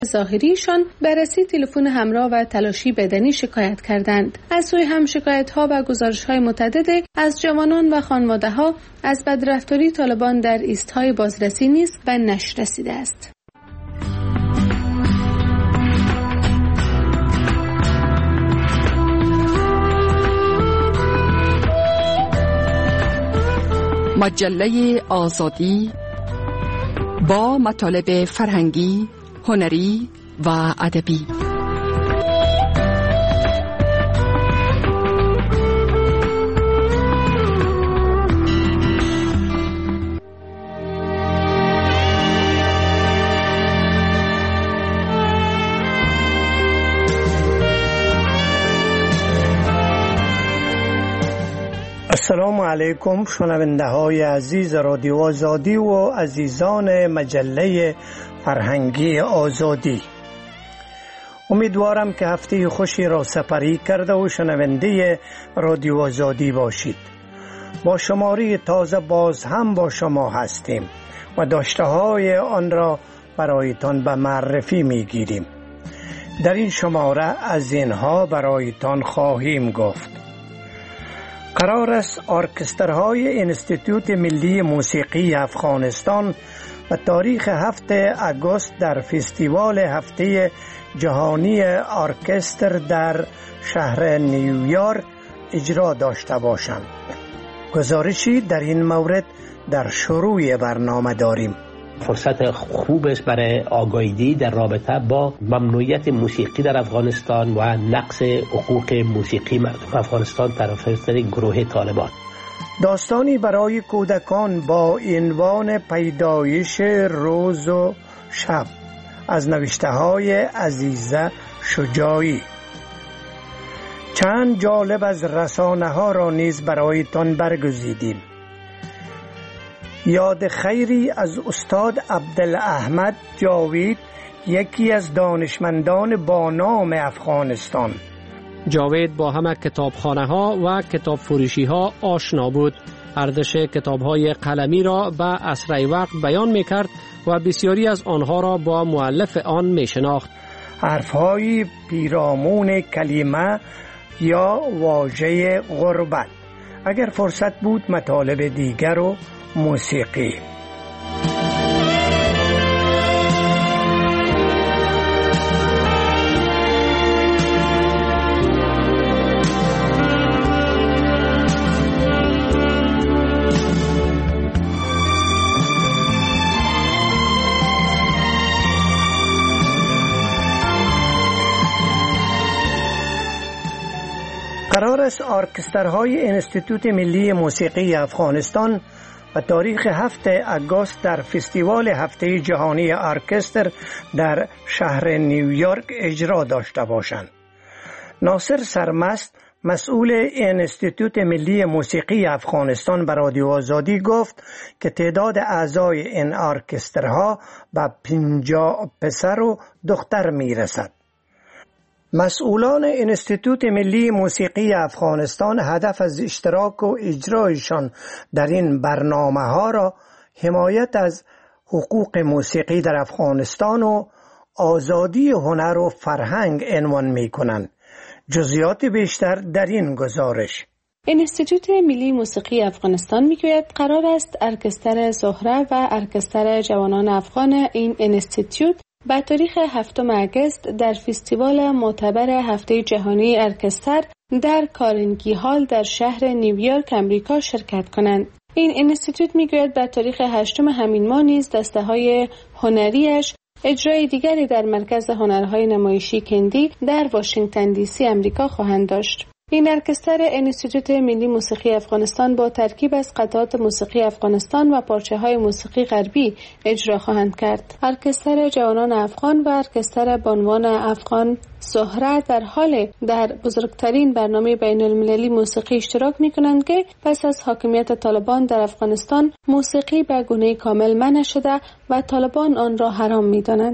ظاهریشان بررسی تلفن همراه و تلاشی بدنی شکایت کردند. از سوی هم شکایت‌ها و گزارش‌های متعدد از جوانان و خانواده‌ها از بدرفتاری طالبان در ایست‌های بازرسی نیز به نشر رسیده است. مجله آزادی با مطالب فرهنگی، هنری و ادبی. السلام علیکم شنونده های عزیز رادیو آزادی و عزیزان مجله فرهنگی آزادی. امیدوارم که هفته خوشی را سپری کرده و شنونده رادیو آزادی باشید. با شماره تازه باز هم با شما هستیم و داشته های آن را برایتان به معرفی می گیریم. در این شماره از اینها برایتان خواهیم گفت: قرار است ارکسترهای انستیتوت ملی موسیقی افغانستان به تاریخ 7 آگوست در فستیوال هفته جهانی ارکستر در شهر نیویورک اجرا داشته باشند. گزارشی در این مورد در شروع برنامه داریم. فرصت خوب است برای آگاهی در رابطه با ممنوعیت موسیقی در افغانستان و نقض حقوق موسیقی مردم افغانستان طرف گروه طالبان. داستانی برای کودکان با عنوان پیدایش روز و شب از نوشته های عزیزه شجاعی. چند جالب از رسانه ها را نیز برایتان برگزیدیم. یاد خیری از استاد عبدالاحمد جاوید، یکی از دانشمندان با نام افغانستان. جاوید با همه کتابخانه ها و کتاب فروشی ها آشنا بود. ارزش کتاب های قلمی را به اسرع وقت بیان می کرد و بسیاری از آنها را با مؤلف آن می شناخت. حرفهای پیرامون کلمه یا واژه غربت. اگر فرصت بود مطالب دیگر و موسیقی. قرار است ارکسترهای انستیتوت ملی موسیقی افغانستان و تاریخ 7 آگوست در فستیوال هفته جهانی ارکستر در شهر نیویورک اجرا داشته باشند. ناصر سرمست، مسئول انستیتوت ملی موسیقی افغانستان، به رادیو آزادی گفت که تعداد اعضای این ارکسترها به 50 پسر و دختر می رسد. مسئولان انستیتوت ملی موسیقی افغانستان هدف از اشتراک و اجرایشان در این برنامه ها را حمایت از حقوق موسیقی در افغانستان و آزادی هنر و فرهنگ عنوان می کنند. جزئیات بیشتر در این گزارش. انستیتوت ملی موسیقی افغانستان میگوید قرار است ارکستر زهره و ارکستر جوانان افغان این انستیتوت به تاریخ 7 آگوست در فستیوال معتبر هفته جهانی ارکستر در کارنگی هال در شهر نیویورک امریکا شرکت کنند. این انستیتوت میگوید در تاریخ 8 همین ماه نیز دسته های هنریش اجرای دیگری در مرکز هنرهای نمایشی کندی در واشنگتن دی سی امریکا خواهند داشت. این ارکستر انستیتوت ملی موسیقی افغانستان با ترکیب از قطعات موسیقی افغانستان و پارچه‌های موسیقی غربی اجرا خواهند کرد. ارکستر جوانان افغان و ارکستر بانوان افغان زهره در حال در بزرگترین برنامه بین المللی موسیقی اشتراک می کنند که پس از حاکمیت طالبان در افغانستان موسیقی به گونه کامل منع شده و طالبان آن را حرام می دانند.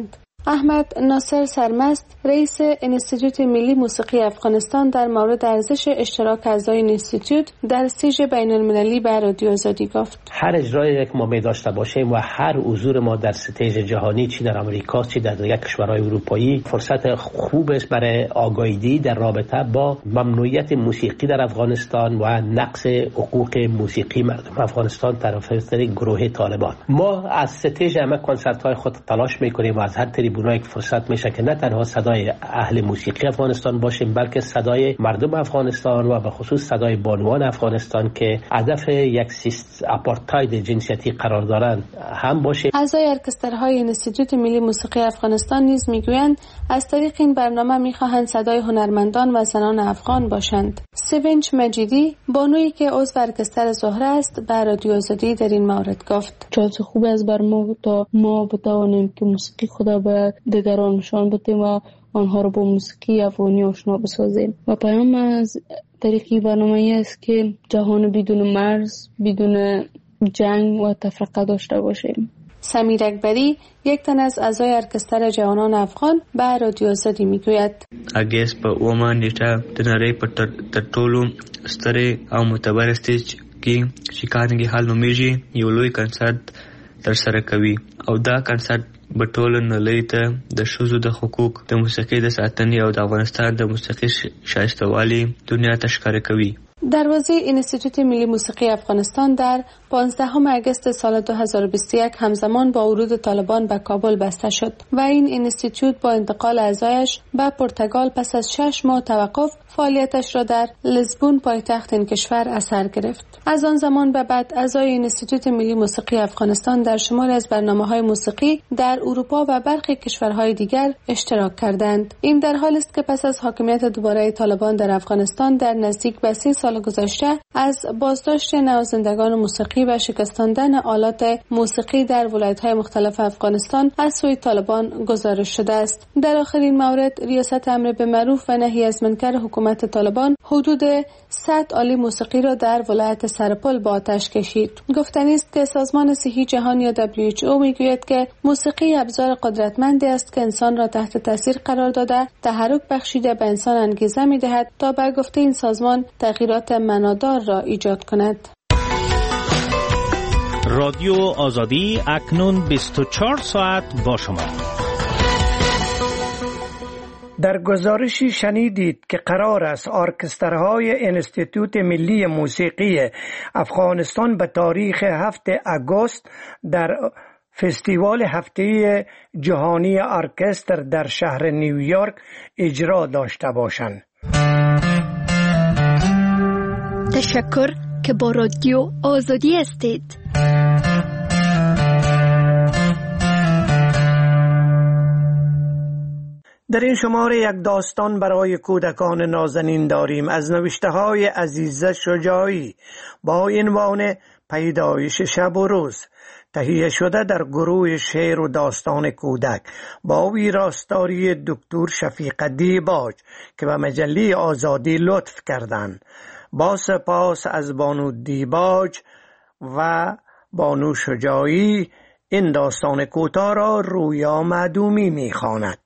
احمد ناصر سرمست رئیس انستیتوت ملی موسیقی افغانستان در مورد ارزش اشتراک اعضای انستیتوت در استیج بین المللی به رادیو آزادی گفت. هر اجرایی که ما می داشته باشیم و هر حضور ما در استیج جهانی، چی در امریکا چی در یک کشورهای اروپایی، فرصت خوب است برای آگاهی در رابطه با ممنوعیت موسیقی در افغانستان و نقص حقوق موسیقی مردم افغانستان طرفدار گروه طالبان. ما از استیج همه کنسرت های خود تلاش میکنیم و از هر تریبونایی که فرصت میشه که نه تنها صدای اهل موسیقی افغانستان باشیم، بلکه صدای مردم افغانستان و به خصوص صدای بانوان افغانستان که هدف یک آپارتاید جنسیتی قرار دارند هم باشیم. اعضای ارکسترهای انستیتوت ملی موسیقی افغانستان نیز میگویند از طریق این برنامه میخواهند صدای هنرمندان و زنان افغان باشند. سوینچ مجیدی بانویی که عضو ارکستر زهره است به رادیو آزادی در این مورد گفت: چانس خوب است بر ما تا ما بتوانیم که موسیقی خدا به دیگران نشان بدیم و آنها را با موسیقی افغانی آشنا بسازیم. و پیام از طریق برنامه است که جهان بدون مرز، بدون جنگ و تفرقه داشته باشیم. سمیر اکبری یک تن از اعضای ارکستر جوانان افغان به رادیو آزادی میگوید: اگست په اومه نیټه د نړۍ په تر ټولو سترې او معتبر سټیج کې چې کارنګي هال نومیږي یو لوی کنسرت ترسره کوي او دا کنسرت په ټوله نړۍ ته د ښځو د حقوق د موسیقۍ د ساتنې او د افغانستان د موسیقي شایسته‌والي دنیا ته ښکاره کوي. دروازه انستیتوت ملی موسیقی افغانستان در 15 اگست سال 2021 همزمان با ورود طالبان به کابل بسته شد و این انستیتوت با انتقال اعضایش به پرتغال پس از 6 ماه توقف فعالیتش را در لیسبون پایتخت این کشور از سر گرفت. از آن زمان به بعد اعضای انستیتوت ملی موسیقی افغانستان در شماری از برنامه‌های موسیقی در اروپا و برخی کشورهای دیگر اشتراک کردند. این در حالی است که پس از حاکمیت دوباره طالبان در افغانستان در نزدیک به 30 سال گذشته از بازداشت نوازندگان موسیقی و شکستاندن آلات موسیقی در ولایت‌های مختلف افغانستان از سوی طالبان گزارش شده است. در آخرین مورد ریاست امر به معروف و نهی از منکر حکومت طالبان حدود 100 آله موسیقی را در ولایت سرپل به آتش کشید. گفتنی است که سازمان صحی جهانی یا WHO میگوید که موسیقی ابزار قدرتمندی است که انسان را تحت تاثیر قرار داده، تحرک بخشیده به انسان انگیزه می‌دهد تا به گفته این سازمان تغییرات معنادار را ایجاد کند. رادیو آزادی اکنون 24 ساعت با شما. در گزارشی شنیدید که قرار است ارکسترهای انستیتوت ملی موسیقی افغانستان به تاریخ 7 آگوست در فستیوال هفته جهانی ارکستر در شهر نیویورک اجرا داشته باشند. تشکر که با رادیو آزادی هستید. در این شماره یک داستان برای کودکان نازنین داریم از نوشته های عزیزه شجاعی با عنوان پیدایش شب و روز، تهیه شده در گروه شعر و داستان کودک با ویراستاری دکتر شفیق دیباج که به مجله آزادی لطف کردند. با سپاس از بانو دیباج و بانو شجاعی این داستان کوتاه را رویا معدومی می‌خواند.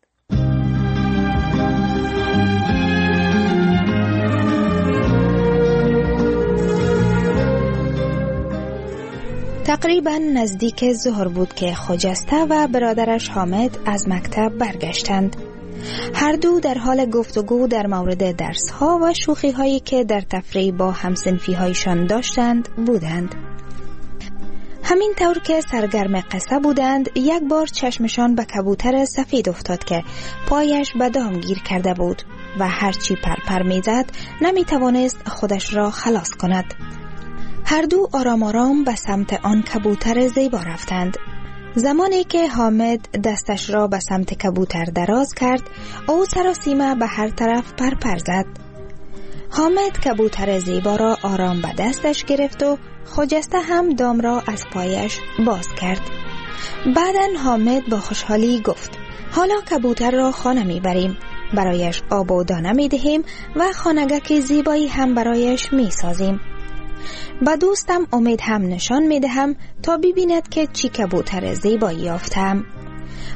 تقریبا نزدیک ظهر بود که خجسته و برادرش حامد از مکتب برگشتند. هر دو در حال گفتگو در مورد درس‌ها و شوخی‌هایی که در تفریح با همسنفی‌هایشان داشتند بودند. همین طور که سرگرم قصه بودند یک بار چشمشان به کبوتر سفید افتاد که پایش به دام گیر کرده بود و هرچی پرپر می‌زد نمی‌توانست خودش را خلاص کند. هر دو آرام آرام به سمت آن کبوتر زیبا رفتند. زمانی که حامد دستش را به سمت کبوتر دراز کرد، او سراسیمه به هر طرف پرپر زد. حامد کبوتر زیبا را آرام به دستش گرفت و خجسته هم دام را از پایش باز کرد. بعداً حامد با خوشحالی گفت: حالا کبوتر را خانه میبریم، برایش آب و دانه میدهیم و خانگک زیبایی هم برایش میسازیم. با دوستم امید هم نشان میدهم تا ببیند که چی کبوتر زیبایی یافتم.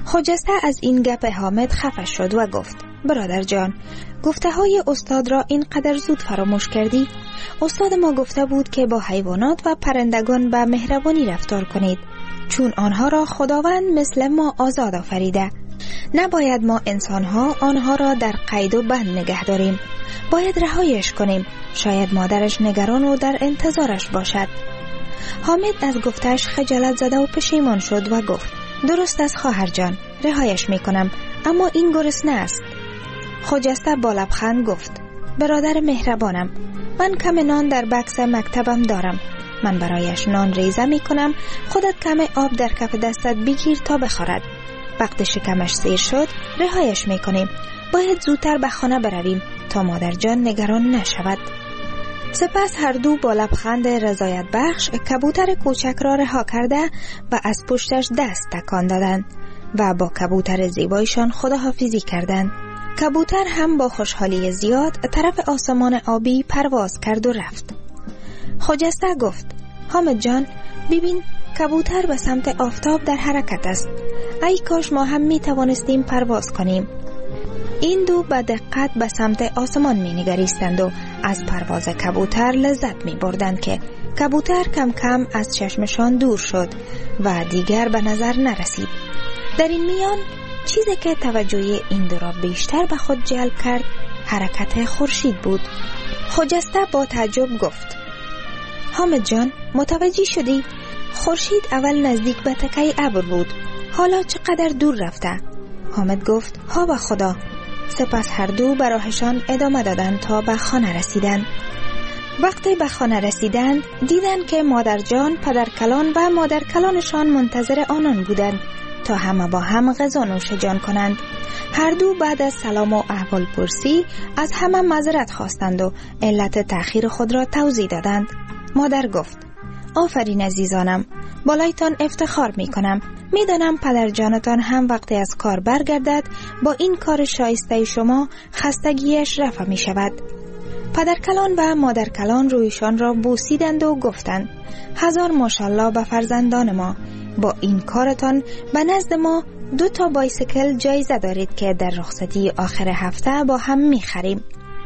خجسته از این گپ حامد خفه شد و گفت: برادر جان، گفته های استاد را اینقدر زود فراموش کردی؟ استاد ما گفته بود که با حیوانات و پرندگان به مهربانی رفتار کنید، چون آنها را خداوند مثل ما آزاد آفریده. نباید ما انسانها آنها را در قید و بند نگه داریم. باید رهایش کنیم. شاید مادرش نگران و در انتظارش باشد. حامد از گفتش خجالت زده و پشیمان شد و گفت: درست است خواهر جان، رهایش میکنم، اما این گرسنه است. خجسته با لبخند گفت: برادر مهربانم، من کم نان در بکس مکتبم دارم. من برایش نان ریزه میکنم، خودت کم آب در کف دستت بگیر تا بخورد. وقت شکمش سیر شد رهایش میکنیم. باید زودتر به خانه برویم تا مادر جان نگران نشود. سپس هر دو با لبخند رضایت بخش کبوتر کوچک را رها کرده و از پشتش دست تکان دادند و با کبوتر زیبایشان خداحافظی کردند. کبوتر هم با خوشحالی زیاد طرف آسمان آبی پرواز کرد و رفت. خجسته گفت: حامد جان، ببین، کبوتر به سمت آفتاب در حرکت است. ای کاش ما هم می توانستیم پرواز کنیم. این دو به دقت به سمت آسمان می نگریستند و از پرواز کبوتر لذت می بردند که کبوتر کم کم از چشمشان دور شد و دیگر به نظر نرسید. در این میان چیزی که توجه این دو را بیشتر به خود جلب کرد حرکت خورشید بود. خجسته با تعجب گفت: حامد جان، متوجه شدی؟ خورشید اول نزدیک به تکه ابر بود، حالا چقدر دور رفته؟ حامد گفت: ها به خدا. سپس هر دو به راهشان ادامه دادند تا به خانه رسیدند. وقتی به خانه رسیدند دیدند که مادر جان، پدر کلان و مادر کلانشان منتظر آنان بودند تا همه با هم غذا نوش جان کنند. هر دو بعد از سلام و احوال پرسی از همه معذرت خواستند و علت تأخیر خود را توضیح دادند. مادر گفت: آفرین عزیزانم، بالایتان افتخار می کنم. می دانم پدر جانتان هم وقتی از کار برگردد با این کار شایسته شما خستگیش رفع می شود. پدر کلان و مادر کلان رویشان را بوسیدند و گفتند: هزار ماشاءالله به فرزندان ما. با این کارتان به نزد ما 2 بایسیکل جایزه دارید که در رخصتی آخر هفته با هم می خریم.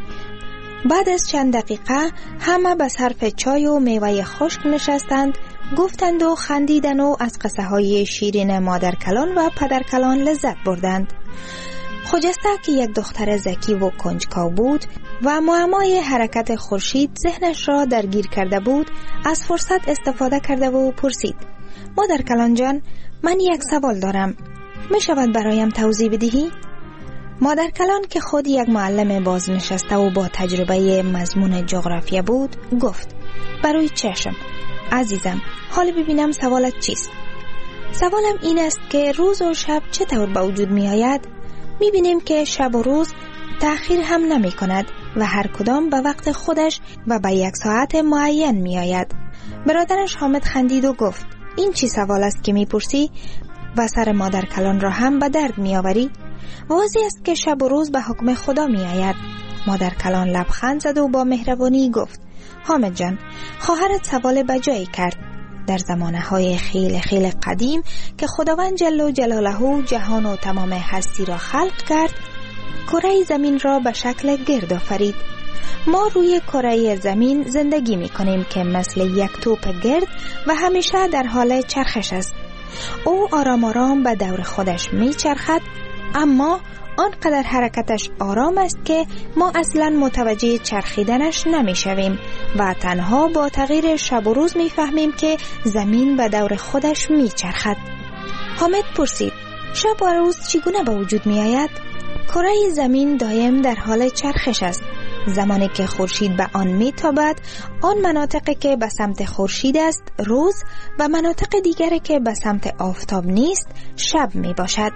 بعد از چند دقیقه همه به صرف چای و میوه خشک نشستند، گفتند و خندیدند و از قصه های شیرین مادر کلان و پدر کلان لذت بردند. خجسته که یک دختر ذکی و کنجکاو بود و معمای حرکت خورشید ذهنش را درگیر کرده بود، از فرصت استفاده کرده و پرسید: مادر کلان جان، من یک سوال دارم، می شود برایم توضیح بدهی؟ مادر کلان که خود یک معلم بازنشسته و با تجربه مضمون جغرافیا بود گفت: برای چشم عزیزم، حال ببینم سوالت چیست؟ سوالم این است که روز و شب چطور به وجود می آید؟ می بینیم که شب و روز تأخیر هم نمی کند و هر کدام به وقت خودش و به یک ساعت معین می آید. برادرش حامد خندید و گفت: این چی سوال است که می پرسی و سر مادر کلان را هم به درد می آوری؟ واضح است که شب و روز به حکم خدا می آید. مادر کلان لبخند زد و با مهربانی گفت: حامد جان، خواهرت سوال بجایی کرد. در زمانه های خیلی خیلی قدیم که خداوند جل جلاله جهان و تمام هستی را خلق کرد، کره زمین را به شکل گرد آفرید. ما روی کره زمین زندگی می کنیم که مثل یک توپ گرد و همیشه در حال چرخش است. او آرام آرام به دور خودش می چرخد، اما آنقدر حرکتش آرام است که ما اصلا متوجه چرخیدنش نمی شویم و تنها با تغییر شب و روز می فهمیم که زمین به دور خودش می چرخد. حامد پرسید: شب و روز چگونه به وجود می آید؟ کره زمین دائم در حال چرخش است. زمانی که خورشید به آن می تابد، آن مناطقی که به سمت خورشید است روز و مناطق دیگری که به سمت آفتاب نیست شب می باشد.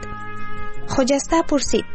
خجسته پرسید: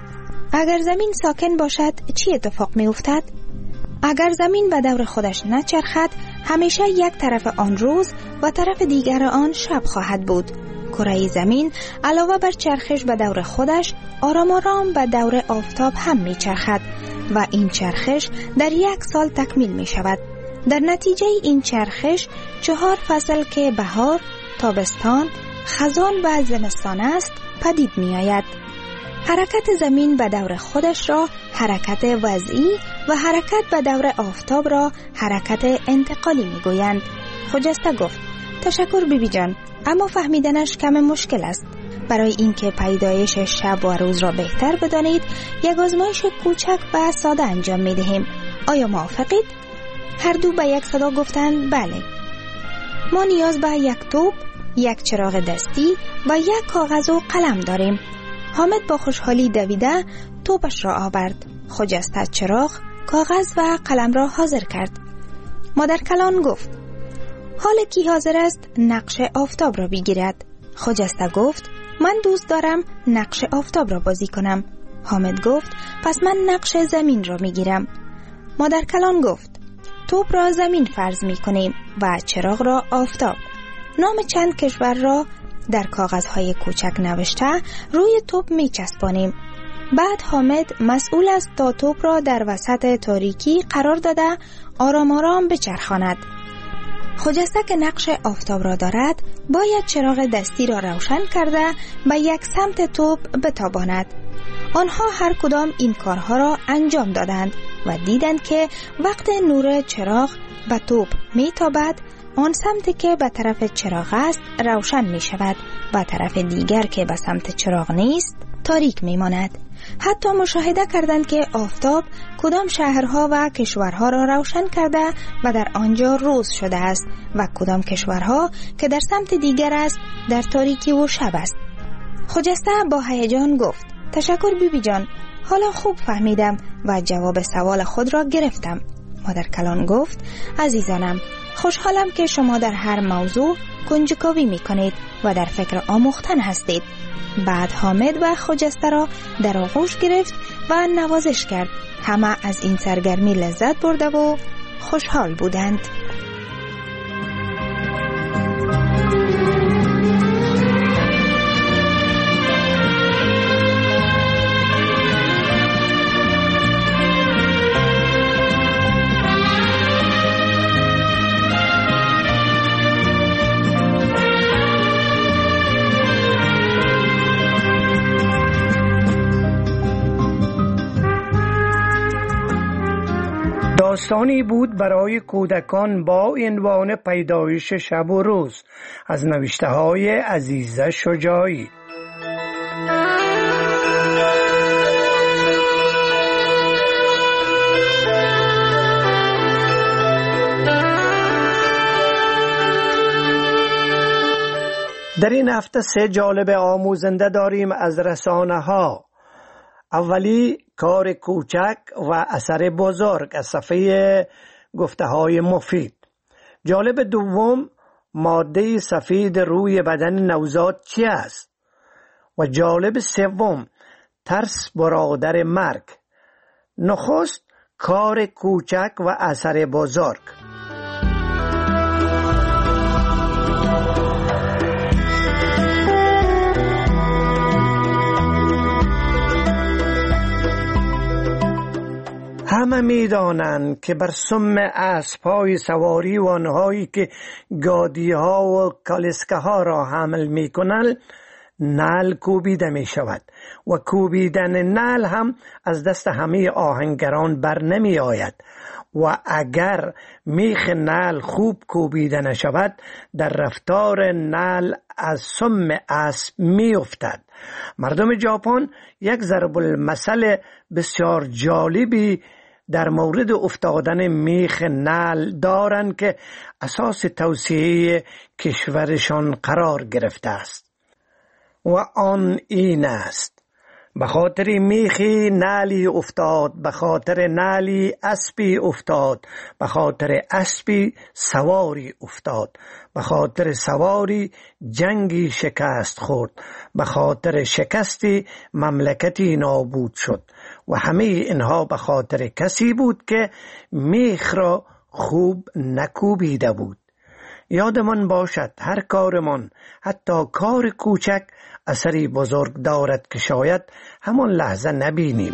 اگر زمین ساکن باشد چی اتفاق می افتد؟ اگر زمین به دور خودش نچرخد، همیشه یک طرف آن روز و طرف دیگر آن شب خواهد بود. کره زمین علاوه بر چرخش به دور خودش، آرام آرام به دور آفتاب هم می چرخد و این چرخش در یک سال تکمیل می شود. در نتیجه این چرخش 4 فصل که بهار، تابستان، خزان و زمستان است پدید می آید. حرکت زمین به دور خودش را حرکت وضعی و حرکت به دور آفتاب را حرکت انتقالی می گویند. خجسته گفت: تشکر بیبی جان، اما فهمیدنش کم مشکل است. برای اینکه پیدایش شب و روز را بهتر بدانید، یک آزمایش کوچک و ساده انجام می دهیم. آیا موافقید؟ هر دو به یک صدا گفتند بله. ما نیاز به یک توپ، یک چراغ دستی و یک کاغذ و قلم داریم. حامد با خوشحالی دویده توپش را آورد. خجسته چراغ، کاغذ و قلم را حاضر کرد. مادر کلان گفت: حال کی حاضر است نقش آفتاب را بگیرد؟ خجسته گفت: من دوست دارم نقش آفتاب را بازی کنم. حامد گفت: پس من نقش زمین را میگیرم. مادر کلان گفت: توپ را زمین فرض می کنیم و چراغ را آفتاب. نام چند کشور را در کاغذهای کوچک نوشته روی توپ می چسبانیم. بعد حامد مسئول است تا توپ را در وسط تاریکی قرار داده آرام آرام بچرخاند. خجسته که نقش آفتاب را دارد باید چراغ دستی را روشن کرده به یک سمت توپ بتاباند. آنها هر کدام این کارها را انجام دادند و دیدند که وقت نور چراغ به توپ می تابد، آن سمت که به طرف چراغ است روشن می شود و طرف دیگر که به سمت چراغ نیست تاریک می ماند. حتی مشاهده کردند که آفتاب کدام شهرها و کشورها را روشن کرده و در آنجا روز شده است و کدام کشورها که در سمت دیگر است در تاریکی و شب است. خجسته با هیجان گفت: تشکر بیبی جان، حالا خوب فهمیدم و جواب سوال خود را گرفتم. مادر کلان گفت: عزیزانم، خوشحالم که شما در هر موضوع کنجکاوی می کنید و در فکر آموختن هستید. بعد حامد و خجسته را در آغوش گرفت و نوازش کرد. همه از این سرگرمی لذت برده و خوشحال بودند. داستانی بود برای کودکان با عنوان پیدایش شب و روز از نوشته های عزیزه شجاعی. در این هفته 3 جالب آموزنده داریم از رسانه ها. اولی کار کوچک و اثر بزرگ از صفحه گفته های مفید. جالب دوم ماده سفید روی بدن نوزاد چی است؟ و جالب سوم ترس برادر مرگ. نخست کار کوچک و اثر بزرگ. همه می دانند که بر سم اسب‌های سواری و آنهایی که گادی‌ها و کالسکه ها را حمل می کنند نعل کوبیده می شود و کوبیدن نعل هم از دست همه آهنگران بر نمی آید و اگر میخ نعل خوب کوبیده نشود در رفتار نعل از سم اسب می افتد. مردم ژاپن یک ضرب المثل بسیار جالبی در مورد افتادن میخ نعل دارند که اساس توسعه کشورشان قرار گرفته است و آن این است: به خاطر میخی نعلی افتاد، به خاطر نعلی اسبی افتاد، به خاطر اسبی سواری افتاد، به خاطر سواری جنگی شکست خورد، به خاطر شکستی مملکتی نابود شد و همه اینها به خاطر کسی بود که میخ را خوب نکوبیده بود. یادمان باشد هر کارمان، حتی کار کوچک، اثری بزرگ دارد که شاید همان لحظه نبینیم.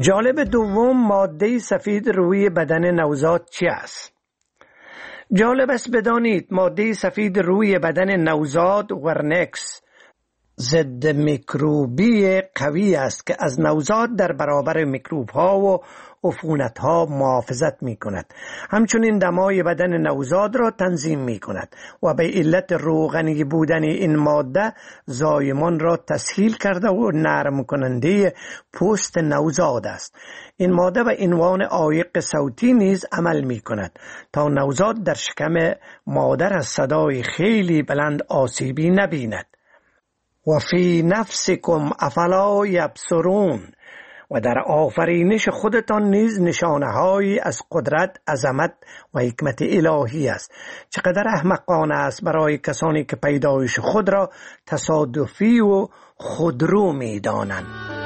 جالب دوم، ماده سفید روی بدن نوزاد چی است؟ جالب است بدانید ماده سفید روی بدن نوزاد ورنکس ضد میکروبی قوی است که از نوزاد در برابر میکروب ها و عفونت ها محافظت می کند. همچنین دمای بدن نوزاد را تنظیم می کند و به علت روغنی بودن این ماده زایمان را تسهیل کرده و نرم کننده پوست نوزاد است. این ماده به عنوان عایق صوتی نیز عمل می کند تا نوزاد در شکم مادر از صدای خیلی بلند آسیبی نبیند. و فی نفسکم افلا یبصرون، و در آفرینش خودتان نیز نشانه‌هایی از قدرت، عظمت و حکمت الهی است. چقدر احمقانه است برای کسانی که پیدایش خود را تصادفی و خودرو می‌دانند.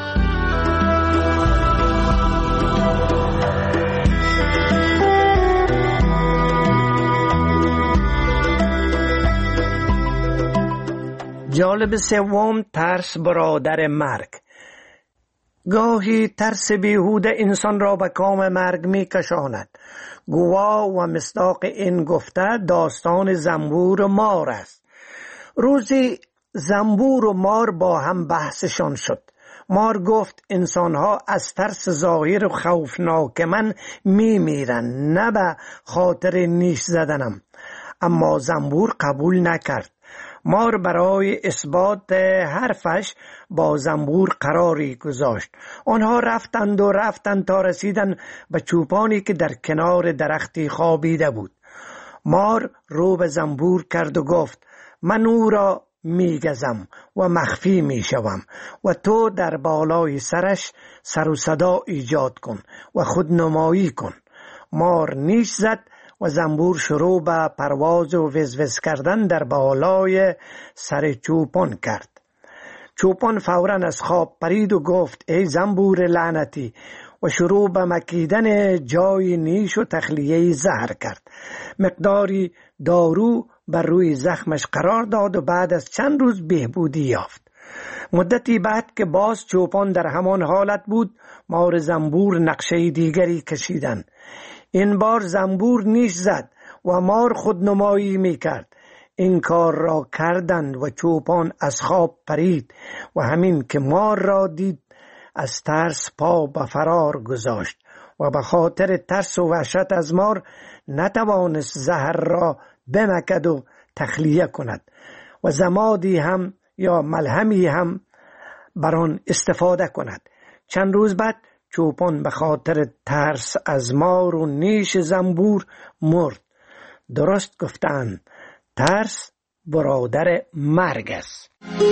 جالب سوم، ترس برادر مرگ. گاهی ترس بیهوده انسان را به کام مرگ می کشاند. گواه و مصداق این گفته داستان زنبور و مار است. روزی زنبور و مار با هم بحثشان شد. مار گفت انسانها از ترس ظاهر و خوفناک من می میرن، نه به خاطر نیش زدنم. اما زنبور قبول نکرد. مار برای اثبات حرفش با زنبور قراری گذاشت. آنها رفتند تا رسیدند به چوپانی که در کنار درختی خوابیده بود. مار رو به زنبور کرد و گفت من او را میگزم و مخفی میشوم و تو در بالای سرش سر و صدا ایجاد کن و خودنمایی کن. مار نیش زد و زنبور شروع به پرواز و وزوز کردن در بالای سر چوپان کرد. چوپان فوراً از خواب پرید و گفت ای زنبور لعنتی، و شروع به مکیدن جای نیش و تخلیه زهر کرد. مقداری دارو بر روی زخمش قرار داد و بعد از چند روز بهبودی یافت. مدتی بعد که باز چوپان در همان حالت بود، مار زنبور نقشه دیگری کشیدند. این بار زنبور نیش زد و مار خودنمایی می کرد. این کار را کردند و چوپان از خواب پرید و همین که مار را دید از ترس پا به فرار گذاشت و به خاطر ترس و وحشت از مار نتوانست زهر را بمکد و تخلیه کند و زمادی هم یا ملهمی هم بر آن استفاده کند. چند روز بعد چوپان به خاطر ترس از مار و نیش زنبور مرد. درست گفتند ترس برادر مرگ است.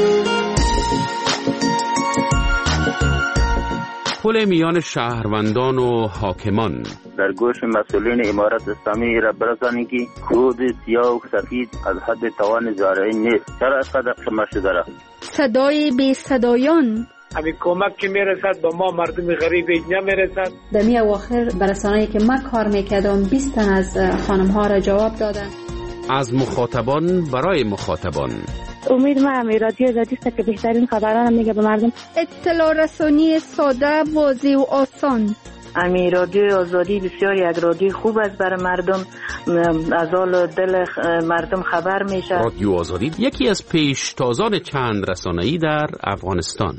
پل میان شهروندان و حاکمان. در گوش مسئولین امارت اسلامی را برسانید که کود سیاه و سفید از حد توان زارعین نیست. چرا از قدر شما شده را؟ صدای بی صدایان. همین کمک که میرسد با ما مردم غریب اینجا میرسد. در می اواخر برسانه‌ای که من کار میکردم 20 تن از خانم ها را جواب دادن. از مخاطبان برای مخاطبان. امید ما رادیو آزادی است که بهترین خبران میگه به مردم. اطلاع رسانی ساده، واضح و آسان. رادیو آزادی بسیار یک رادیو خوب است برای مردم، از حال دل مردم خبر میشه. رادیو آزادی یکی از پیشتازان چند رسانه‌ای در افغانستان.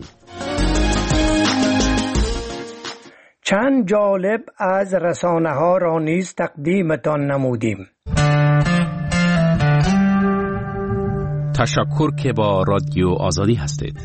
چند جالب از رسانه ها را نیز تقدیمتان نمودیم. تشکر که با رادیو آزادی هستید.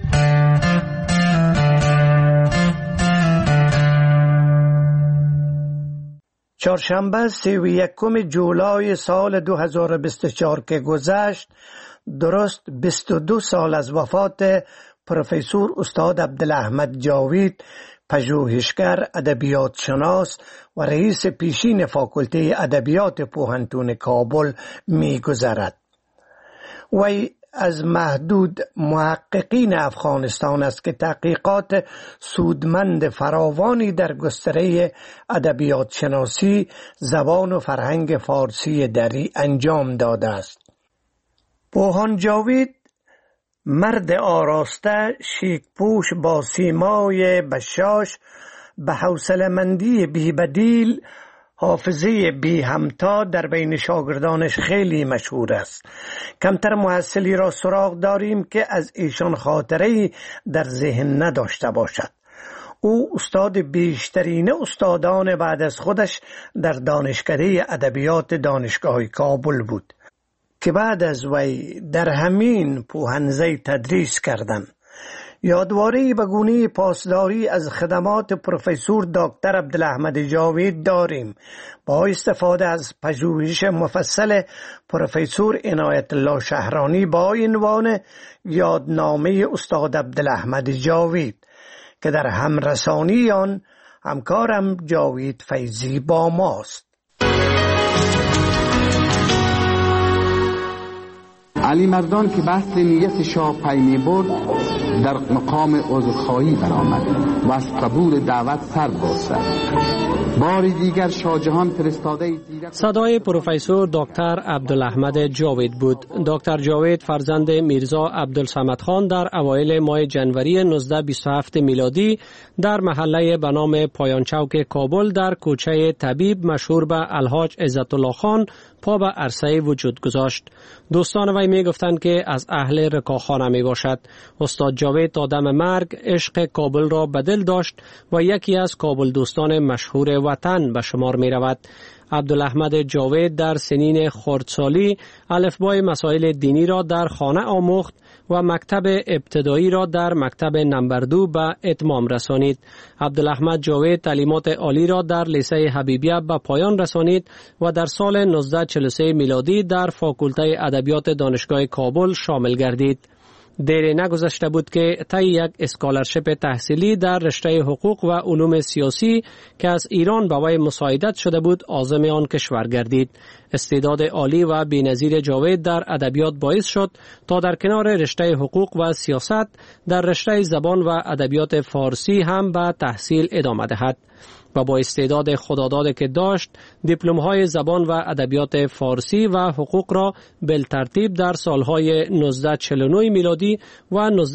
چهارشنبه 31 جولای سال 2024 که گذشت، درست 22 سال از وفات پروفسور استاد عبدالاحمد جاوید، پژوهشگر، ادبیات شناس و رئیس پیشین فاکولته ادبیات پوهنتون کابل می‌گذرد. وی از محدود محققین افغانستان است که تحقیقات سودمند فراوانی در گستره ادبیات شناسی، زبان و فرهنگ فارسی دری انجام داده است. پوهان جاوید مرد آراسته، شیکپوش با سیمای بشاش، به حوصله‌مندی بی بدیل، حافظه بی همتا در بین شاگردانش خیلی مشهور است. کمتر محصلی را سراغ داریم که از ایشان خاطره‌ای در ذهن نداشته باشد. او استاد بیشترین استادان بعد از خودش در دانشکده ادبیات دانشگاه کابل بود که بعد از وی در همین پوهنزه تدریس کردند. یادواری به گونه پاسداری از خدمات پروفسور دکتر عبدالاحمد جاوید داریم. با استفاده از پژوهش مفصل پروفسور عنایت الله شهرانی با عنوان یادنامه استاد عبدالاحمد جاوید که در همرسانی آن همکارم جاوید فیضی با ماست. علی مردان که بحث نیت شاه پی می برد در مقام عذرخواهی برآمد و از قبول دعوت سر بازد. باری دیگر شاه جهان فرستاده صدای پروفسور دکتر عبدالاحمد جاوید بود. دکتر جاوید فرزند میرزا عبدالصمد خان در اوایل ماه جنوری 1927 میلادی در محله به نام پایان چوک کابل در کوچه طبیب مشهور به الحاج عزت الله خان پا به عرصه وجود گذاشت. دوستان وی می گفتند که از اهل رکاخانه می باشد. استاد جاوید تا دم مرگ عشق کابل را به دل داشت و یکی از کابل دوستان مشهور وطن به شمار می رود. عبدالاحمد جاوید در سنین خردسالی الفبای مسائل دینی را در خانه آموخت و مکتب ابتدایی را در مکتب نمبر 2 به اتمام رسانید. عبدالاحمد جاوید تعلیمات عالی را در لیسه حبیبیه به پایان رسانید و در سال 1943 میلادی در فاکولته ادبیات دانشگاه کابل شامل گردید. دیر نگذشته بود که طی یک اسکالرشپ تحصیلی در رشته حقوق و علوم سیاسی که از ایران به وی مساعدت شده بود عازم آن کشور گردید. استعداد عالی و بی‌نظیر جاوید در ادبیات باعث شد تا در کنار رشته حقوق و سیاست در رشته زبان و ادبیات فارسی هم به تحصیل ادامه دهد و با استعداد خداداد که داشت دیپلم‌های زبان و ادبیات فارسی و حقوق را بالترتیب در سالهای 1949 میلادی و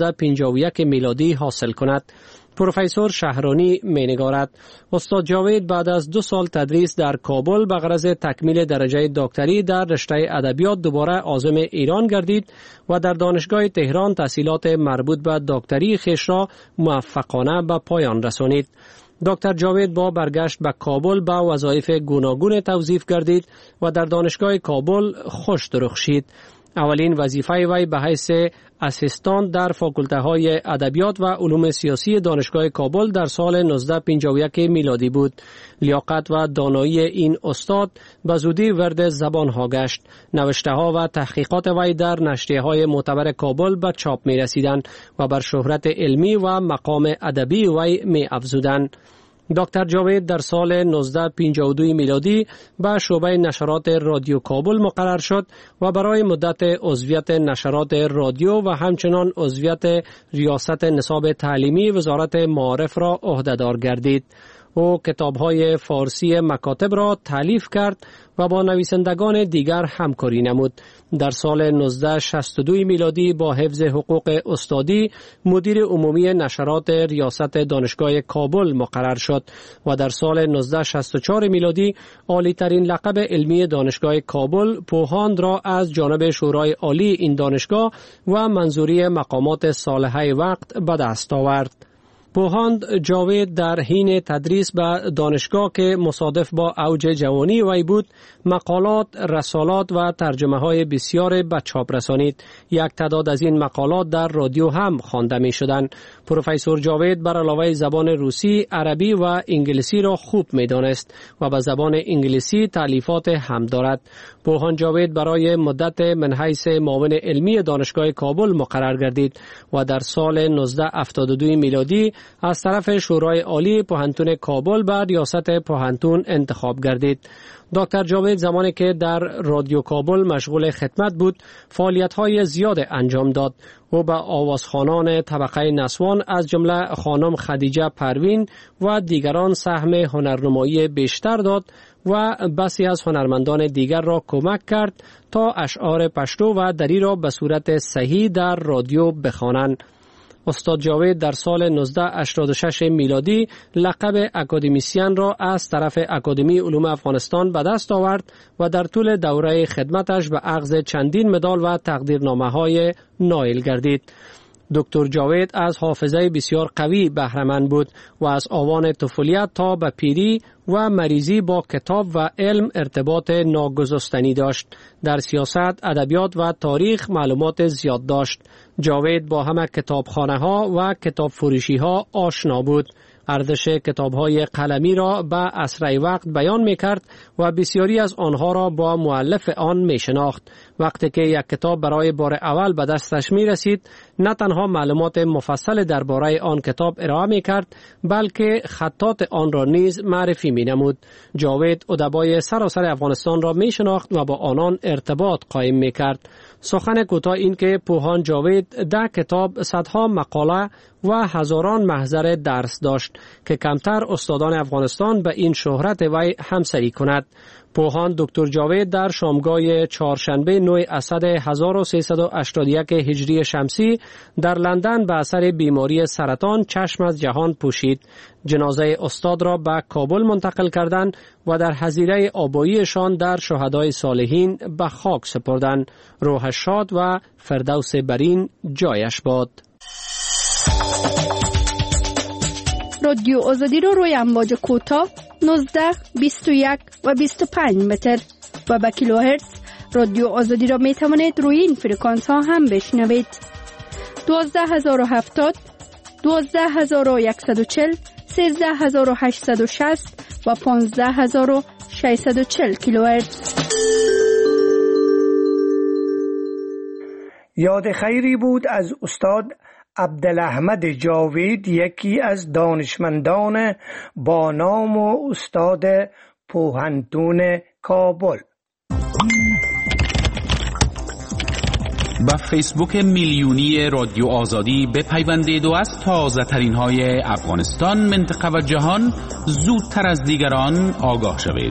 1951 میلادی حاصل کند. پروفسور شهرانی می‌نگارد استاد جاوید بعد از 2 سال تدریس در کابل به غرض تکمیل درجه دکتری در رشته ادبیات دوباره عازم ایران گردید و در دانشگاه تهران تحصیلات مربوط به دکتری خویش را موفقانه به پایان رسانید. دکتر جاوید با برگشت به کابل به وظایف گوناگون توظیف گردید و در دانشگاه کابل خوش درخشید. اولین وظیفه وی به حیث اسیستان در فاکولته های ادبیات و علوم سیاسی دانشگاه کابل در سال 1951 میلادی بود. لیاقت و دانایی این استاد به زودی ورد زبان ها گشت. نوشته ها و تحقیقات وی در نشریه های معتبر کابل به چاپ می رسیدند و بر شهرت علمی و مقام ادبی وی می افزودند. دکتر جاوید در سال 1952 میلادی به شعبه نشرات رادیو کابل مقرر شد و برای مدت عضویت نشرات رادیو و همچنان عضویت ریاست نصاب تعلیمی وزارت معارف را عهدهدار گردید. او کتاب‌های فارسی مکاتب را تالیف کرد و با نویسندگان دیگر همکاری نمود. در سال 1962 میلادی با حفظ حقوق استادی مدیر عمومی نشرات ریاست دانشگاه کابل مقرر شد و در سال 1964 میلادی عالی‌ترین لقب علمی دانشگاه کابل پوهاند را از جانب شورای عالی این دانشگاه و منظوری مقامات صالحه وقت به دست آورد. پوهاند جاوید در حین تدریس به دانشگاه که مصادف با اوج جوانی وی بود مقالات، رسالات و ترجمه های بسیار به چاپ رسانید. یک تعداد از این مقالات در رادیو هم خوانده می شدند. پروفسور جاوید بر علاوه زبان روسی، عربی و انگلیسی را خوب می دانست و به زبان انگلیسی تالیفات هم دارد. پوهاند جاوید برای مدت من حیث معاون علمی دانشگاه کابل مقرر گردید و در سال 1972 میلادی از طرف شورای عالی پوهنتون کابل به ریاست پوهنتون انتخاب گردید. دکتر جاوید زمانی که در رادیو کابل مشغول خدمت بود فعالیت‌های زیاد انجام داد. او به آوازخوانان طبقه نسوان از جمله خانم خدیجه پروین و دیگران سهم هنرنمایی بیشتر داد و بسی از هنرمندان دیگر را کمک کرد تا اشعار پشتو و دری را به صورت صحیح در رادیو بخوانند. استاد جاوید در سال 1986 میلادی لقب اکادمیسین را از طرف اکادمی علوم افغانستان به دست آورد و در طول دوره خدمتش به اخذ چندین مدال و تقدیرنامه‌های نائل گردید. دکتر جاوید از حافظه بسیار قوی بهره‌مند بود و از آوان طفولیت تا به پیری و مریضی با کتاب و علم ارتباط ناگسستنی داشت. در سیاست، ادبیات و تاریخ معلومات زیاد داشت. جاوید با همه کتابخانه‌ها و کتاب فروشی‌ها آشنا بود. ارزش کتاب‌های قلمی را به اسرع وقت بیان می‌کرد و بسیاری از آنها را با مؤلف آن می‌شناخت. وقتی که یک کتاب برای بار اول به دستش می‌رسید، نه تنها معلومات مفصل درباره آن کتاب ارائه می‌کرد، بلکه خطاط آن را نیز معرفی می‌نمود. جاوید ادبای سراسر افغانستان را می‌شناخت و با آنان ارتباط قائم می‌کرد. سخن کوتاه این که پوهان جاوید در کتاب صدها مقاله و هزاران محضر درس داشت که کمتر استادان افغانستان به این شهرت وی همسری کند. پوهان دکتر جاوید در شامگاه چهارشنبه 9 اسد 1381 هجری شمسی در لندن به اثر بیماری سرطان چشم از جهان پوشید. جنازه استاد را به کابل منتقل کردند و در حظیره آباییشان در شهدای صالحین به خاک سپردند. روحش شاد و فردوس برین جایش باد. رادیو آزادی رو روی امواج کوتاه 19, 21 و 25 متر و به کیلوهرتز رادیو آزادی را می توانید روی این فرکانس ها هم بشنوید. 12070 12140 13860 و 15640 کیلوهرتز. یاد خیری بود از استاد عبدالاحمد جاوید، یکی از دانشمندان با نام و استاد پوهنتون کابل. با فیسبوک میلیونی رادیو آزادی بپیوندید و از تازه ترین های افغانستان، منطقه و جهان زودتر از دیگران آگاه شوید.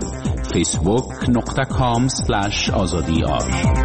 facebook.com/azadi.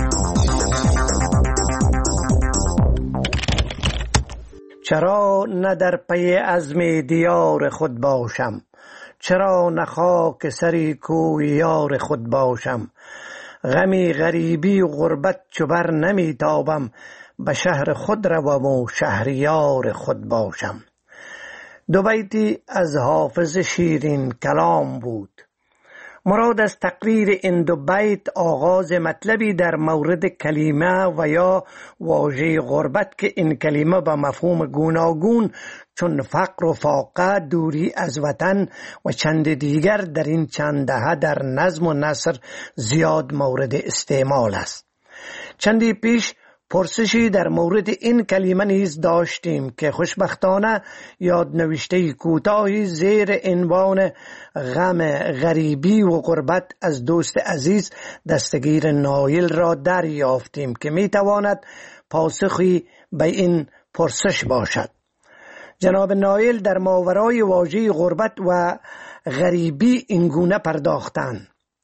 چرا نه در پی عزم دیار خود باشم، چرا نه خاک سری کوی یار خود باشم، غمی غریبی و غربت چو بر نمی تابم، به شهر خود روم و شهریار خود باشم. دو بیتی از حافظ شیرین کلام بود. مراد از تقریر این دو بیت آغاز مطلبی در مورد کلمه و یا واژه غربت که این کلمه به مفهوم گوناگون چون فقر و فاقه، دوری از وطن و چند دیگر در این چند دهه در نظم و نثر زیاد مورد استعمال است. چندی پیش پرسشی در مورد این کلمه نیز داشتیم که خوشبختانه یادنوشته کوتاهی زیر عنوان غم غریبی و غربت از دوست عزیز دستگیر نایل را دریافتیم که میتواند پاسخی به این پرسش باشد. جناب نایل در ماورای واژه غربت و غریبی اینگونه پرداختند: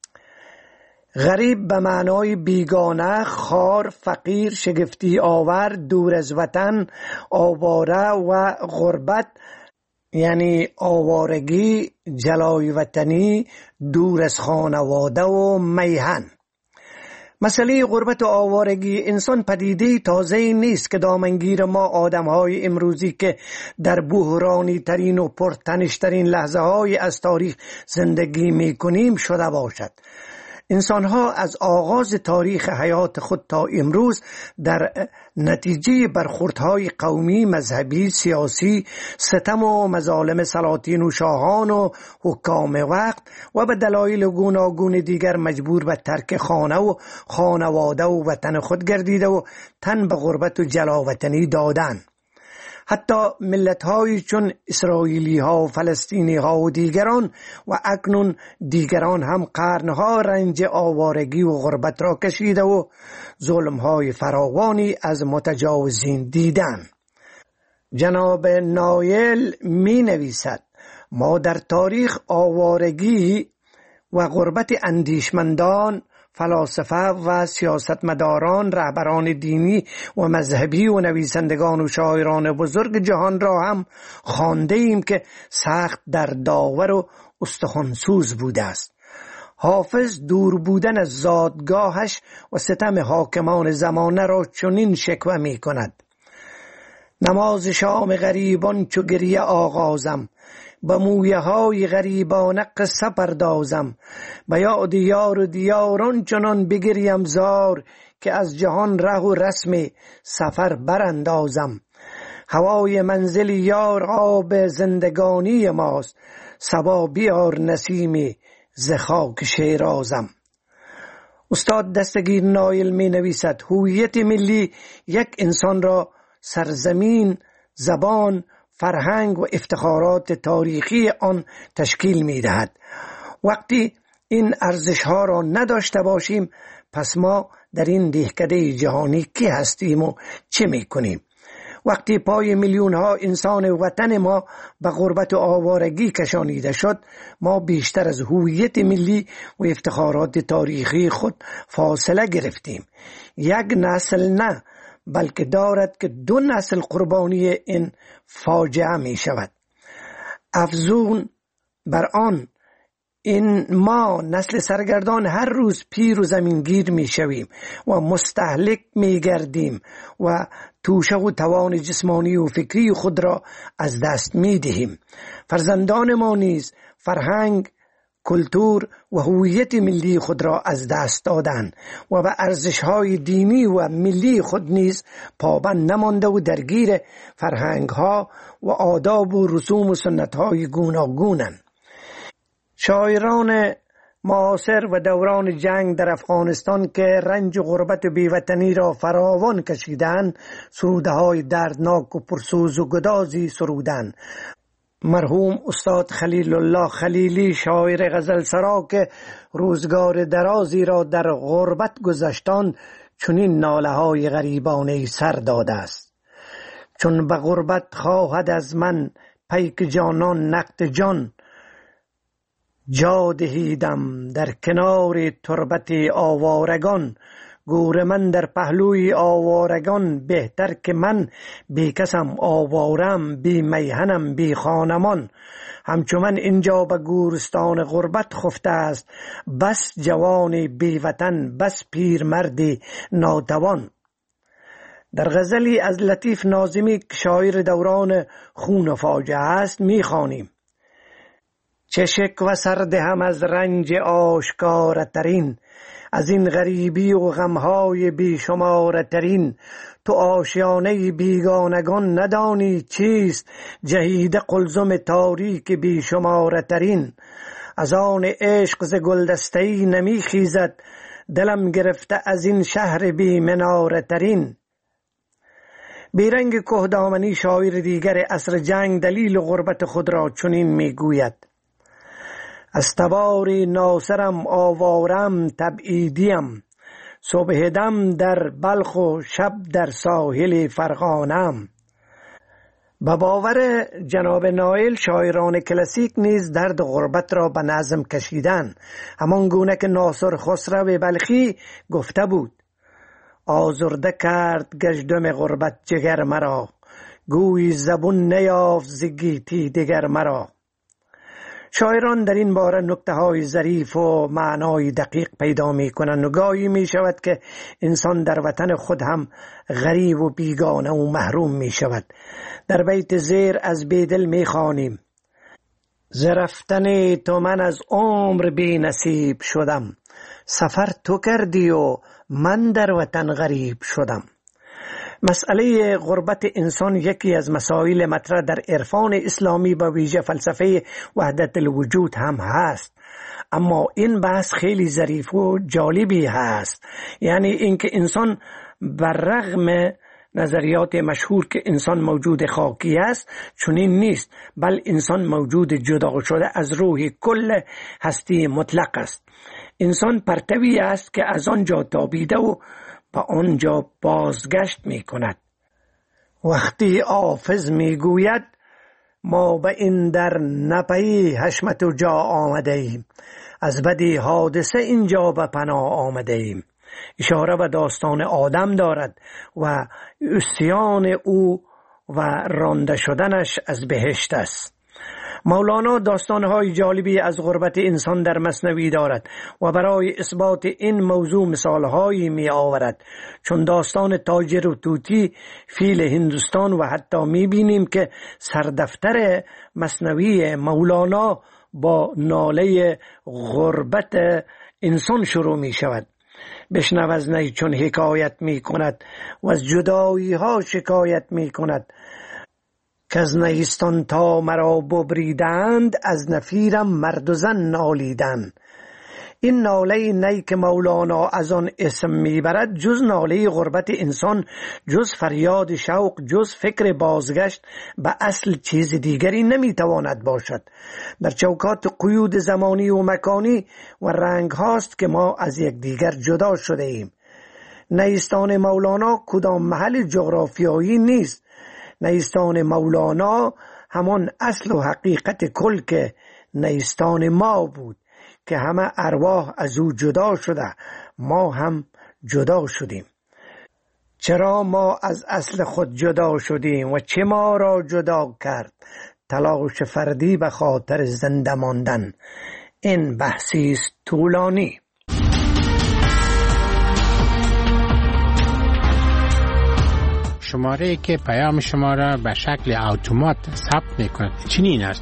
غریب به معنای بیگانه، خار، فقیر، شگفتی آور، دور از وطن، آواره، و غربت یعنی آوارگی، جلای وطنی، دور از خانواده و میهن. مسئله غربت و آوارگی انسان پدیده تازه نیست که دامنگیر ما آدمهای امروزی که در بحرانی ترین و پرتنشترین لحظه های از تاریخ زندگی می کنیم شده باشد. انسان‌ها از آغاز تاریخ حیات خود تا امروز در نتیجه برخوردهای قومی، مذهبی، سیاسی، ستم و مظالم سلاطین و شاهان و حکام وقت و به دلایل گوناگون دیگر مجبور به ترک خانه و خانواده و وطن خود گردیده و تن به غربت و جلاوطنی دادند. حتی ملت‌هایی چون اسرائیلی‌ها و فلسطینی‌ها و دیگران و اکنون دیگران هم قرن‌ها رنج آوارگی و غربت را کشیده و ظلم‌های فراوانی از متجاوزین دیدند. جناب نایل می نویسد: ما در تاریخ آوارگی و غربت اندیشمندان، فلاسفه و سیاستمداران، رهبران دینی و مذهبی و نویسندگان و شاعران بزرگ جهان را هم خوانده ایم که سخت در داور و استخوانسوز بوده است. حافظ دور بودن از زادگاهش و ستم حاکمان زمانه را چنین شکوه می کند: نماز شام غریبان چو گریه آغازم، به مویه های غریبانه قصه پردازم، به یاد یار و دیاران چنان بگریم زار، که از جهان ره و رسم سفر براندازم. هوای منزل یار آب زندگانی ماست، صبا بیار نسیمی ز خاک شیرازم. استاد دستگیر نایل می نویسد: هویت ملی یک انسان را سرزمین، زبان، فرهنگ و افتخارات تاریخی آن تشکیل می دهد. وقتی این ارزش ها را نداشته باشیم، پس ما در این دهکده جهانی کی هستیم و چه می کنیم؟ وقتی پای میلیون ها انسان وطن ما به غربت و آوارگی کشانیده شد، ما بیشتر از هویت ملی و افتخارات تاریخی خود فاصله گرفتیم. یک نسل نه، بلکه دارد که 2 نسل قربانی این فاجعه می شود. افزون بر آن، این ما نسل سرگردان هر روز پیر و زمینگیر می شویم و مستهلک می گردیم و توشه و توان جسمانی و فکری خود را از دست می دهیم. فرزندان ما نیز فرهنگ، کلتور و هویت ملی خود را از دست دادند و به ارزش‌های دینی و ملی خود نیز پابند نمانده و درگیر فرهنگ‌ها و آداب و رسوم و سنت‌های گوناگونند. شاعران معاصر و دوران جنگ در افغانستان که رنج و غربت و بیوطنی را فراوان کشیدند، سروده‌های دردناک و پرسوز و گدازی سرودند. مرحوم استاد خلیل الله خلیلی، شاعر غزل سرا که روزگار درازی را در غربت گذشتان، چنین ناله های غریبانه سر داده است: چون به غربت خواهد از من پیک جانان نقد جان، جا دهیدم در کنار تربت آوارگان. گور من در پهلوی آوارگان، بهتر که من بی کسم آوارم، بی میهنم بی خانمان. همچو من اینجا به گورستان غربت خفته است، بس جوان بی وطن، بس پیر مردی ناتوان. در غزلی از لطیف ناظمی که شاعر دوران خون و فاجعه است میخوانیم: چه شکوه سردهم از رنج آشکاره ترین، از این غریبی و غمهای بیشماره ترین. تو آشیانه بیگانگان ندانی چیست، جهیده قلزم تاریک بیشماره ترین. از آن عشق ز گلدسته‌ای نمی خیزد، دلم گرفته از این شهر بی مناره ترین. بیرنگ کهدامنی، شاعر دیگر عصر جنگ، دلیل غربت خود را چنین می گوید: از تبار ناصرم آوارم تبعیدیم، صبح دم در بلخ و شب در ساحل فرغانم. به باور جناب نایل، شاعران کلاسیک نیز درد غربت را به نظم کشیدند، همان گونه که ناصر خسرو بلخی گفته بود: آزرده کرد گژدم غربت جگر مرا، گوی زبون نیافت ز گیتی دگر مرا. شاعران در این باره نکته‌های ظریف و معنای دقیق پیدا می‌کنند و گاهی می‌شود که انسان در وطن خود هم غریب و بیگانه و محروم می‌شود. در بیت زیر از بیدل می‌خوانیم: ز رفتن تو من از عمر بی نصیب شدم، سفر تو کردی و من در وطن غریب شدم. مسئله غربت انسان یکی از مسائل مطرح در عرفان اسلامی به ویژه فلسفه وحدت الوجود هم هست. اما این بحث خیلی ظریف و جالبی هست، یعنی اینکه انسان بر رغم نظریات مشهور که انسان موجود خاکی است چنین نیست، بل انسان موجود جدا شده از روح کل هستی مطلق است. انسان پرتوی است که از آنجا تابیده و به آنجا بازگشت می کند. وقتی حافظ می گوید ما به این در نپی حشمت و جا آمده ایم، از بدی حادثه اینجا به پناه آمده ایم. اشاره به داستان آدم دارد و عصیان او و رانده شدنش از بهشت است. مولانا داستانهای جالبی از غربت انسان در مثنوی دارد و برای اثبات این موضوع مثالهایی می آورد، چون داستان تاجر و طوطی فیل هندوستان و حتی می بینیم که سردفتر مثنوی مولانا با ناله غربت انسان شروع می شود. بشنو از نی چون حکایت می کند و از جدایی ها شکایت می کند، که از نیستان تا مرا ببریدند، از نفیرم مرد و زن نالیدن. این ناله نی که مولانا از آن اسم میبرد جز ناله غربت انسان، جز فریاد شوق، جز فکر بازگشت به اصل چیز دیگری نمیتواند باشد. در چوکات قیود زمانی و مکانی و رنگ هاست که ما از یکدیگر جدا شده ایم. نیستان مولانا کدام محل جغرافیایی نیست. نیستان مولانا همان اصل و حقیقت کل که نیستان ما بود، که همه ارواح از او جدا شده، ما هم جدا شدیم. چرا ما از اصل خود جدا شدیم و چه ما را جدا کرد؟ تلاش فردی به خاطر زنده ماندن. این بحثی است طولانی. شماره که پیام شما را به شکل اتومات ثبت می‌کند چنین است: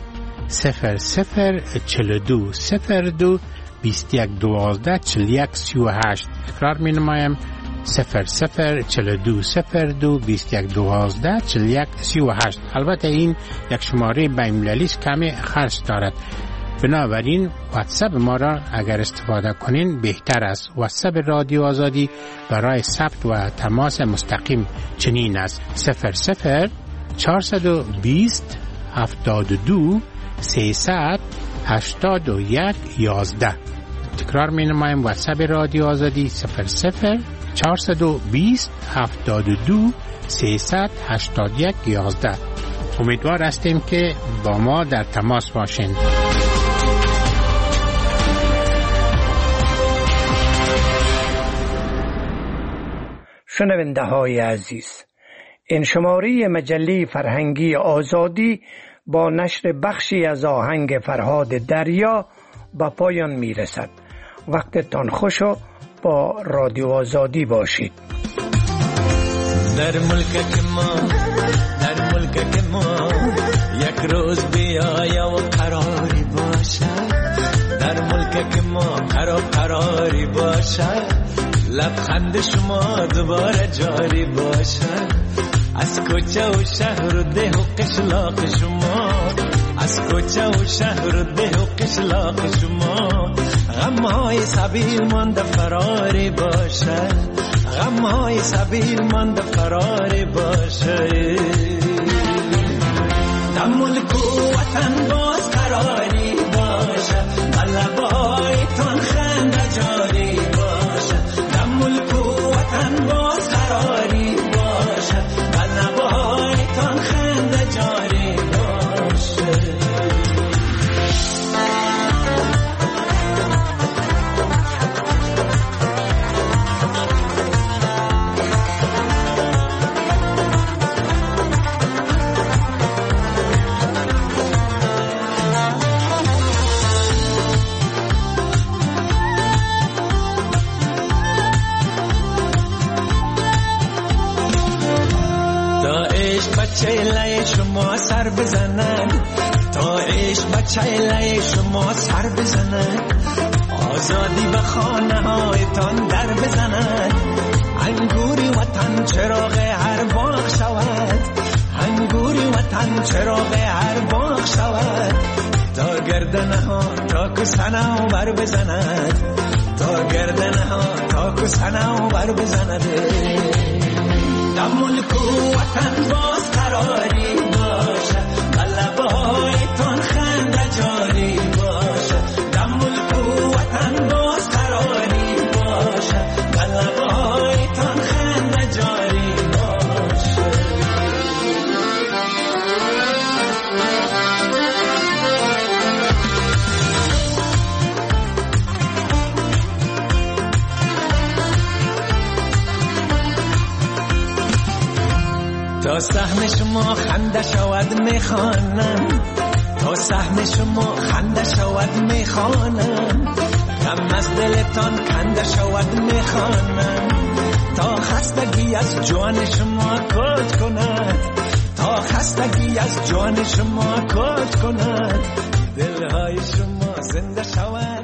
0042 02 21 12 41 38. تکرار می‌نمایم: 0042 02 21 12 41 38. البته این یک شماره بین‌المللی است، کمی خرج دارد، بنابراین واتساپ ما را اگر استفاده کنین بهتر است. واتساپ رادیو آزادی برای ثبت و تماس مستقیم چنین است: 00 420 72 300 81 11. تکرار می نمایم: واتساپ رادیو آزادی 00 420 72 300 81 11. امیدوار هستیم که با ما در تماس باشین. شنونده های عزیز، این شماره مجله فرهنگی آزادی با نشر بخشی از آهنگ فرهاد دریا به پایان می رسد. وقتتان خوش و با رادیو آزادی باشید. در ملک ما یک روز بیایا و قراری باشد. در ملک ما قراری باشد. لبخند شما دوباره جاری باشد. از کوچه و شهر و ده و قشلاق شما، از کوچه و شهر و ده و قشلاق شما، غمهای سبیل مانده فراری باشد. غمهای سبیل مانده فراری باشد. در ملک و وطن باز قراری باشد. لبایتان خنده جاری باشد. در ملک و وطن باز قراری باشد. لبایتان خنده جاری باشد. چیله شما سر بزنن، تا عشق با چیله شما سر بزنن، آزادی به خانه هایتان در بزنن، انگوری وطن چراغ هر باغ شود، انگوری وطن چراغ هر باغ شود، تا گردنه ها تا کسنه و بر بزند، تا گردنه ها تا کسنه و بر بزند. در ملک و وطن باز قراری باشد. لبایتان خنده جاری باشد. در ملک و وطن باز قراری باشد. لبایتان خنده جاری باشد. تا سهم شما خنده شود میخوانم، تا سهم شما خنده شود میخوانم، غم از دلتان کنده شود میخوانم، تا خستگی از جان شما کج کند، تا خستگی از جان شما کج کند، دلهای شما زنده شود.